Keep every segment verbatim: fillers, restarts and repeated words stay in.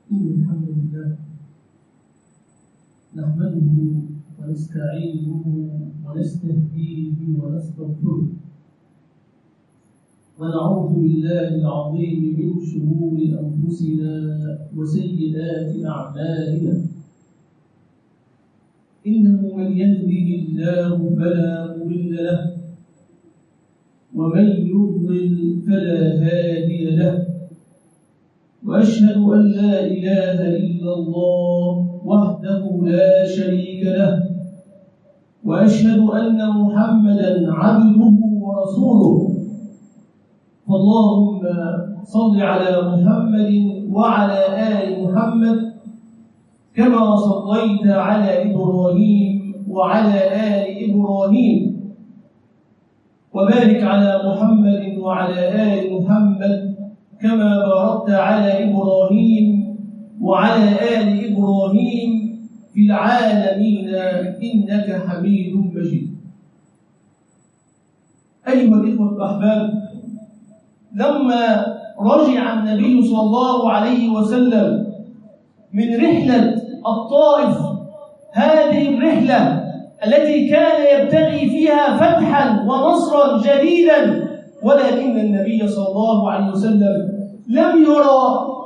إن الحمد لله نحمده ونستعينه ونستهديه ونستغفره ونعوذ بالله العظيم من شرور أنفسنا وسيئات أعمالنا. إنه من يهده الله فلا مضل له ومن يضلل فلا هادي له، وأشهد أن لا إله إلا الله وحده لا شريك له، وأشهد أن محمدًا عبده ورسوله. فاللهم صل على محمد وعلى آل محمد كما صليت على إبراهيم وعلى آل إبراهيم، وبارك على محمد وعلى آل محمد كما باركت على إبراهيم وعلى آل إبراهيم في العالمين إنك حميد مجيد. أيها الإخوة الأحباب، لما رجع النبي صلى الله عليه وسلم من رحلة الطائف، هذه الرحلة التي كان يبتغي فيها فتحا ونصرا جديدا، ولكن النبي صلى الله عليه وسلم لم يرى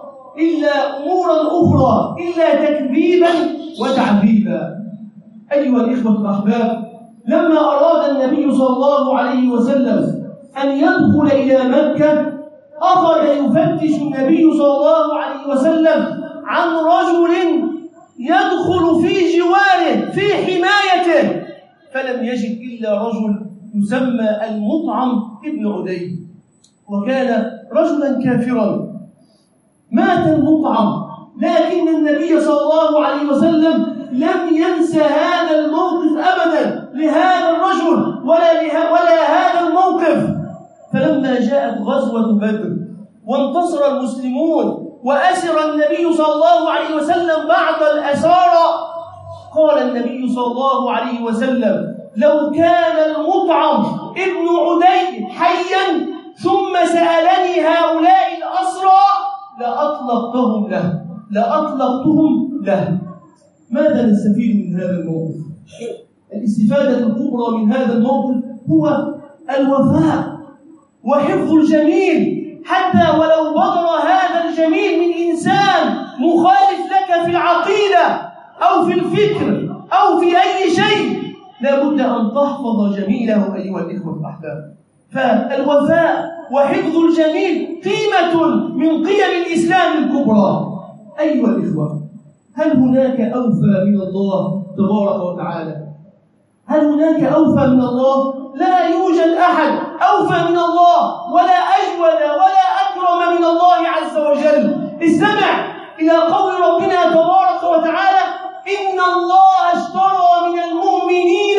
إلا أمورا أخرى إلا تكذيبا وتعذيبا. أيها الإخوة الأحباب، لما أراد النبي صلى الله عليه وسلم أن يدخل إلى مكة، أخذ يفتش النبي صلى الله عليه وسلم عن رجل يدخل في جواره في حمايته، فلم يجد إلا رجل يسمى المطعم ابن عدي، وكان رجلا كافرا. مات المطعم، لكن النبي صلى الله عليه وسلم لم ينسى هذا الموقف أبدا لهذا الرجل ولا, ولا هذا الموقف. فلما جاءت غزوة بدر وانتصر المسلمون وأسر النبي صلى الله عليه وسلم بعض الأسارى، قال النبي صلى الله عليه وسلم: لو كان المطعم ابن عدي حيا ثم سألني هؤلاء الأسرى لأطلقتهم له لأطلقتهم له. ماذا نستفيد من هذا الموقف؟ الاستفادة الكبرى من هذا الموقف هو الوفاء وحفظ الجميل، حتى ولو بدر هذا الجميل من إنسان مخالف لك في العقيدة أو في الفكر أو في أي شيء، لابد أن تحفظ جميله أيها الإخوة الأحباب. فالوفاء وحفظ الجميل قيمة من قيم الإسلام الكبرى. أيها الإخوة، هل هناك أوفى من الله تبارك وتعالى؟ هل هناك أوفى من الله؟ لا يوجد أحد أوفى من الله ولا أجود ولا أكرم من الله عز وجل. استمع إلى قول ربنا تبارك وتعالى: إن الله اشترى من المؤمنين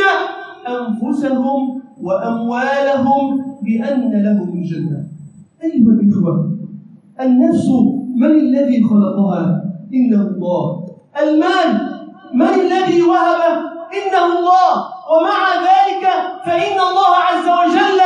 أنفسهم وأموالهم بأن لهم الجنة. أيها الإخوة، النفس من الذي خلقها؟ إنه الله. المال من الذي وهبه؟ إنه الله. ومع ذلك فإن الله عز وجل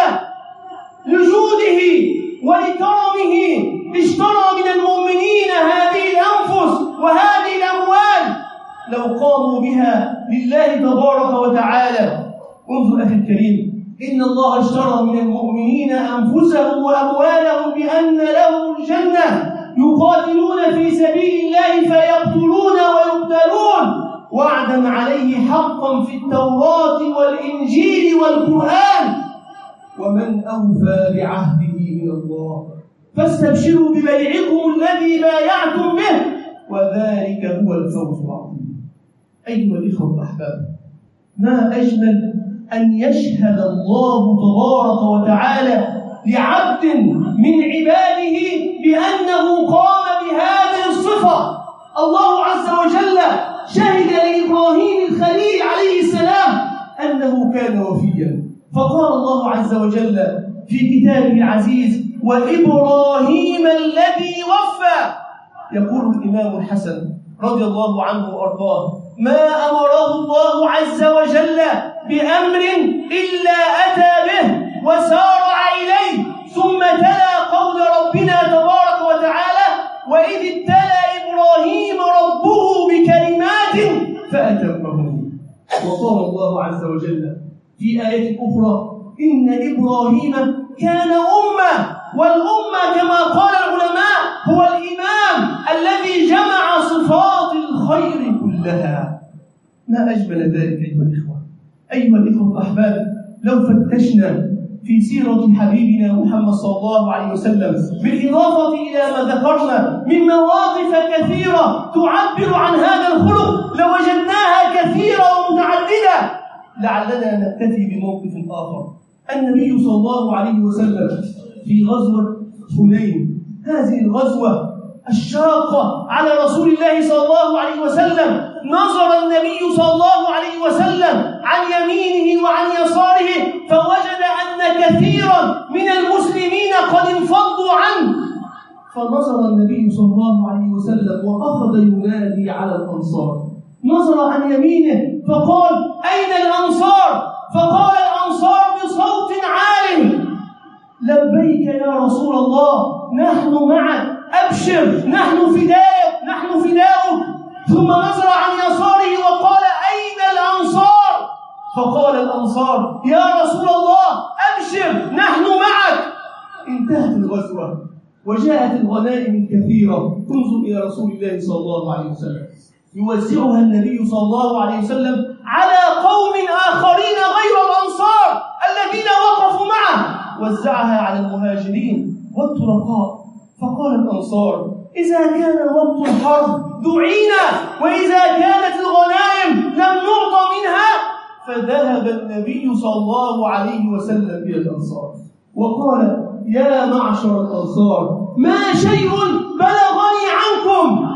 لجوده ولكرمه اشترى من المؤمنين هذه الأنفس وهذه الأموال لو قاموا بها لله تبارك وتعالى. انظر أخي الكريم، إن الله اشترى من المؤمنين أنفسهم وأموالهم بأن لهم الجنة يقاتلون في سبيل الله فيقتلون ويقتلون وعدا عليه حقا في التوراة والإنجيل والقرآن، ومن أوفى بعهده من الله. فاستبشروا ببيعكم الذي بايعتم به وذلك هو الفوز العظيم. أيها الإخوة الأحباب، ما أجمل أن يشهد الله تبارك وتعالى لعبد من عباده بأنه قام بهذه الصفة. الله عز وجل شهد لإبراهيم الخليل عليه السلام أنه كان وفيا، فقال الله عز وجل في كتابه العزيز: وإبراهيم الذي وفى. يقول الإمام الحسن رضي الله عنه وأرضاه: ما أمره الله عز وجل بأمر إلا أتى به وسارع إليه، ثم تلا قول ربنا تبارك وتعالى: وإذ ابتلى إبراهيم وقال الله عز وجل في آية أخرى إن إبراهيم كان أمة، والأمة كما قال العلماء هو الإمام الذي جمع صفات الخير كلها. ما أجمل ذلك أيها الإخوة. أيها الإخوة الأحباب، لو فتشنا في سيرة حبيبنا محمد صلى الله عليه وسلم بالإضافة إلى ما ذكرنا من مواقف كثيرة تعبر عن هذا الخلق لوجدناها كثيرة ومتعددة. لعلنا نكتفي بموقف آخر. النبي صلى الله عليه وسلم في غزوة حنين، هذه الغزوة الشاقة على رسول الله صلى الله عليه وسلم، نظر النبي صلى الله عليه وسلم عن يمينه وعن يساره فوجد أن كثيرا من المسلمين قد انفضوا عنه، فنظر النبي صلى الله عليه وسلم وأخذ ينادي على الأنصار. نظر عن يمينه فقال: أين الأنصار؟ فقال الأنصار بصوت عال: لبيك يا رسول الله، نحن معك، أبشر، نحن فداك، نحن فداؤك. ثم نظر عن يساره وقال: أين الأنصار؟ فقال الأنصار: يا رسول الله أبشر، نحن معك. انتهت الغزوة وجاءت الغنائم الكثيرة. انظر إلى رسول الله صلى الله عليه وسلم يوزعها النبي صلى الله عليه وسلم على قوم آخرين غير الأنصار الذين وقفوا معه، وزعها على المهاجرين والطلقاء. فقال الأنصار: إذا كان وقت الحرب دعينا، وإذا كانت الغنائم لم نعطى منها. فذهب النبي صلى الله عليه وسلم إلى الأنصار وقال: يا معشر الأنصار، ما شيء بلغني عنكم.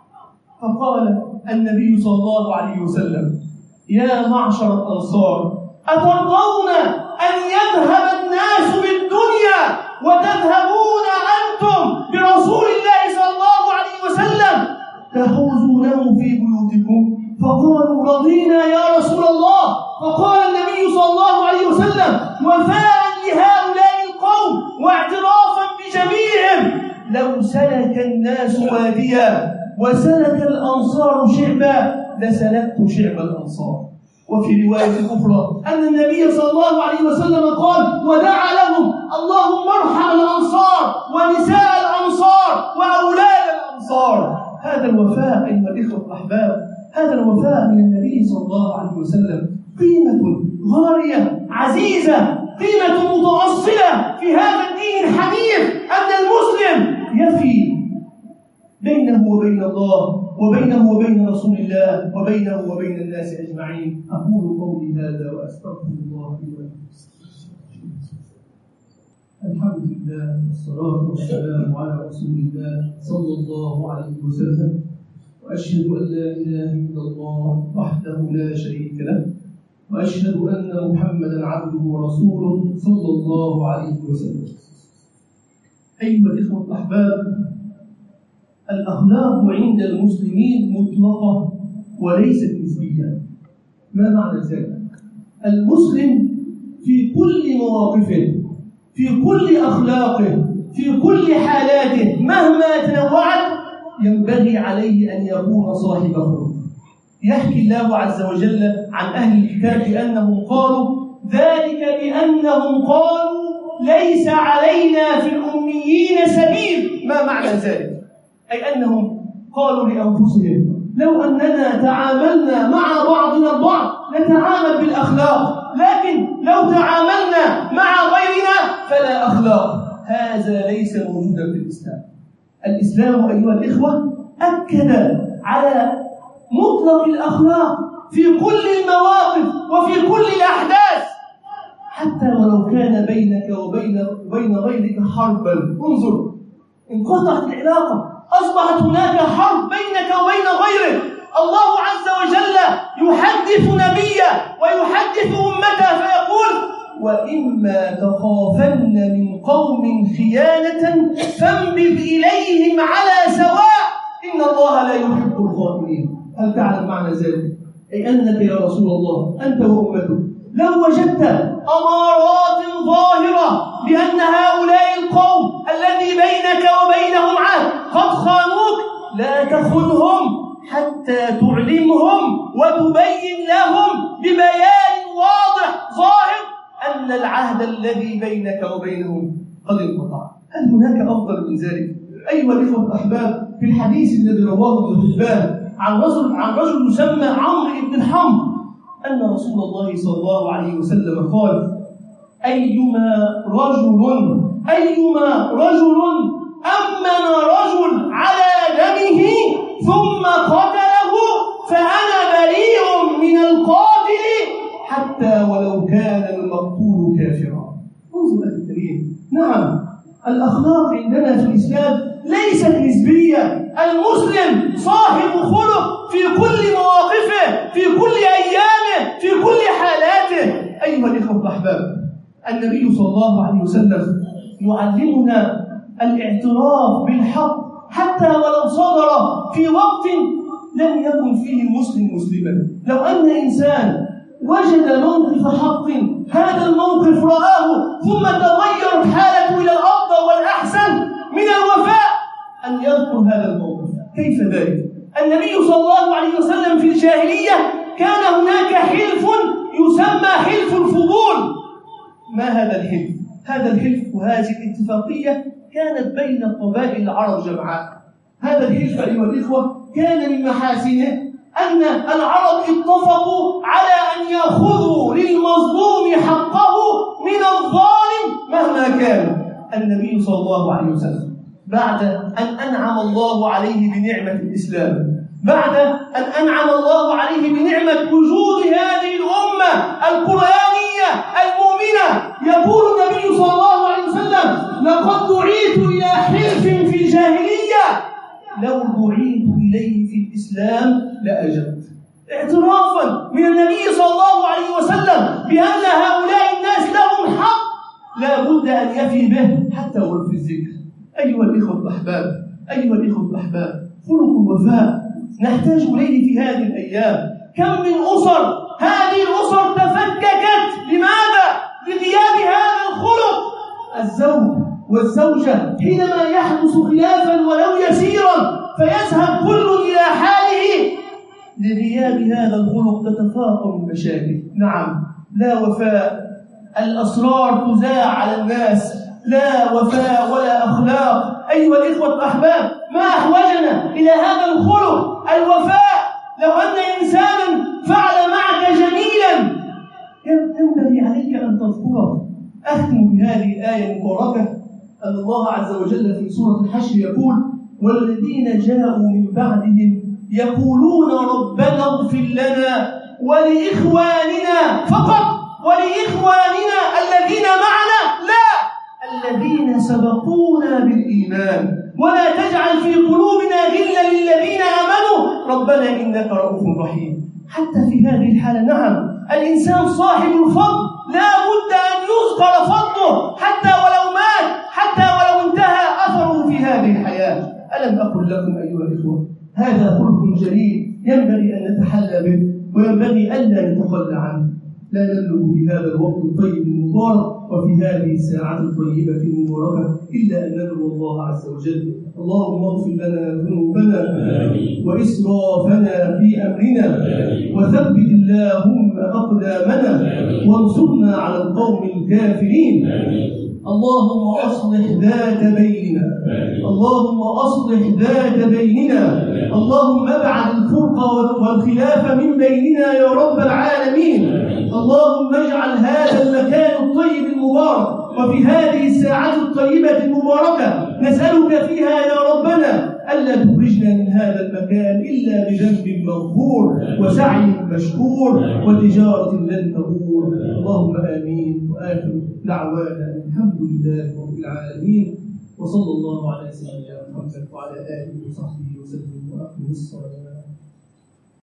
فقال النبي صلى الله عليه وسلم: يا معشر الأنصار، أترضون أن يذهب الناس بالدنيا وتذهبون أنتم برسول الله صلى الله عليه وسلم تحوزونه في بيوتكم؟ فقالوا: رضينا يا رسول الله. فقال النبي صلى الله عليه وسلم وفاء لهؤلاء القوم واعترافا بجميعهم: لو سلك الناس واديا وسلك الأنصار شعبا لسلكت شعب الأنصار. وفي رواية أخرى أن النبي صلى الله عليه وسلم قال: ودعا لهم: اللهم ارحم الأنصار ونساء الأنصار وأولاد الأنصار. هذا الوفاء أيها الإخوة الأحباب، هذا الوفاء من النبي صلى الله عليه وسلم قيمة غالية عزيزة، قيمة متأصلة في هذا الدين الحنيف، أن المسلم يفي بينه وبين الله وبينه وبين رسول الله وبينه وبين الناس أجمعين. أقول قولي هذا وأستغفر الله لي ولكم. الحمد لله والصلاة والسلام على رسول الله صلى الله عليه وسلم، وأشهد أن لا إله إلا الله وحده لا شريك له، وأشهد أن محمدا عبده ورسوله صلى الله عليه وسلم. أيها الإخوة الأحباب، الأخلاق عند المسلمين مطلقة وليست نسبية. ما معنى ذلك؟ المسلم في كل مواقفه، في كل أخلاقه، في كل حالاته مهما تنوعت ينبغي عليه أن يكون صاحب خلق. يحكي الله عز وجل عن أهل الكتاب أنهم قالوا ذلك بأنهم قالوا ليس علينا في الأميين سبيل. ما معنى ذلك؟ أي أنهم قالوا لأنفسهم: لو أننا تعاملنا مع بعضنا البعض نتعامل بالأخلاق، لكن لو تعاملنا مع غيرنا فلا أخلاق. هذا ليس موجودا في الإسلام. الإسلام أيها الإخوة أكد على مطلق الأخلاق في كل المواقف وفي كل الأحداث، حتى ولو كان بينك وبين وبين غيرك حربا. انظر، انقطعت العلاقة، أصبحت هناك حرب بينك وبين غيرك، الله عز وجل يحدث نبيه ويحدث أمته فيقول: وإما تخافن من قوم خيانة فانبذ إليهم على سواء إن الله لا يحب الخائنين. هل تعلم معنى ذلك؟ أي أنك يا رسول الله أنت وأمتك لو وجدت أمارات ظاهرة بأن هؤلاء القوم الذي بينك وبينهم عهد قد خانوك لا تخنهم حتى تعلمهم وتبين لهم ببيان واضح ظاهر أن العهد الذي بينك وبينهم قد انقطع. هل هناك أفضل من ذلك؟ أيها الإخوة الأحباب، في الحديث الذي رواه ابن حبان عن رجل عن رجل يسمى عمرو بن الحمر أن رسول الله صلى الله عليه وسلم قال: أيما رجل أيما رجل أمن رجل على دمه ثم قتله فأنا بريء من القاتل حتى ولو كان المقتول كافرا. انظر أخي الكريم، نعم الأخلاق عندنا في الإسلام ليست نسبية. المسلم صاحب خلق في كل مواقفه، في كل أيامه، في كل حالاته. أيها الإخوة الأحباب، النبي صلى الله عليه وسلم يعلمنا الاعتراف بالحق حتى ولو صدر في وقت لم يكن فيه المسلم مسلما. لو أن إنسان وجد موقف حق، هذا الموقف رآه ثم تغيرت حالته إلى الأفضل والأحسن، من الوفاء أن يذكر هذا الموقف. كيف ذلك؟ النبي صلى الله عليه وسلم في الجاهلية كان هناك حلف يسمى حلف الفضول. ما هذا الحلف؟ هذا الحلف وهذه الاتفاقية كانت بين قبائل العرب جمعاء. هذا الحلف أيها الإخوة كان من محاسنه أن العرب اتفقوا على أن يأخذوا للمظلوم حقه من الظالم مهما كان. النبي صلى الله عليه وسلم بعد أن أنعم الله عليه بنعمة الإسلام، بعد أن أنعم الله عليه بنعمة وجود هذه الأمة القرآنية المؤمنة، يقول النبي صلى الله عليه وسلم: لقد دعيت إلى حلف في الجاهلية لو دعيت إليه في الإسلام لأجبت. اعترافا من النبي صلى الله عليه وسلم بأن هؤلاء الناس لهم حق لا بد أن يفي به حتى ولو في الذكر. أيها الإخوة الأحباب، أيها الإخوة الأحباب، خلق الوفاء نحتاج إليه في هذه الأيام. كم من أسر، هذه الأسر تفككت. لماذا؟ لغياب هذا الخلق. الزوج والزوجة حينما يحدث خلافا ولو يسيرا فيذهب كل إلى حاله، لغياب هذا الخلق تتفاقم المشاكل. نعم، لا وفاء، الأسرار تذاع على الناس، لا وفاء ولا أخلاق. أيها الإخوة الأحباب، ما أحوجنا إلى هذا الخلق الوفاء؟ لو أن إنسانا فعل معك جميلا ينبغي عليك أن تذكره. أختم بهذه الآية المباركة أن الله عز وجل في سورة الحشر يقول: والذين جاءوا من بعدهم يقولون ربنا اغفر لنا ولإخواننا فقط، ولإخواننا الذين معنا، لا، الذين سبقونا بالإيمان ولا تجعل في قلوبنا غلا للذين آمنوا ربنا إنك رؤوف رحيم. حتى في هذه الحالة نعم الإنسان صاحب الفضل لا بد أن يذكر فضله حتى ولو مات، حتى ولو انتهى أثره في هذه الحياة. ألم أقل لكم أيها الإخوة هذا خلق جليل ينبغي أن نتحلى به وينبغي ألا نتخلى عنه. لا نبلغ في هذا الوقت الطيب المبارك وفي هذه الساعة الطيبة المباركة إلا أن ندعو الله عز وجل: اللهم اغفر لنا ذنوبنا وإسرافنا في أمرنا وثبت اللهم أقدامنا وانصرنا على القوم الكافرين. اللهم أصلح ذات بيننا، اللهم أصلح ذات بيننا، اللهم ابعد الفرقة والخلاف من بيننا يا رب العالمين. اللهم اجعل هذا المكان الطيب المبارك وفي هذه الساعة الطيبة المباركة نسألك فيها يا ربنا ألا تخرجنا من هذا المكان إلا بذنب مغفور وسعي مشكور وتجارة لن تبور. اللهم آمين. وآخر دعوانا الحمد لله رب العالمين، وصلى الله على سيدنا محمد وعلى آله وصحبه وسلم وأقم الصلاة.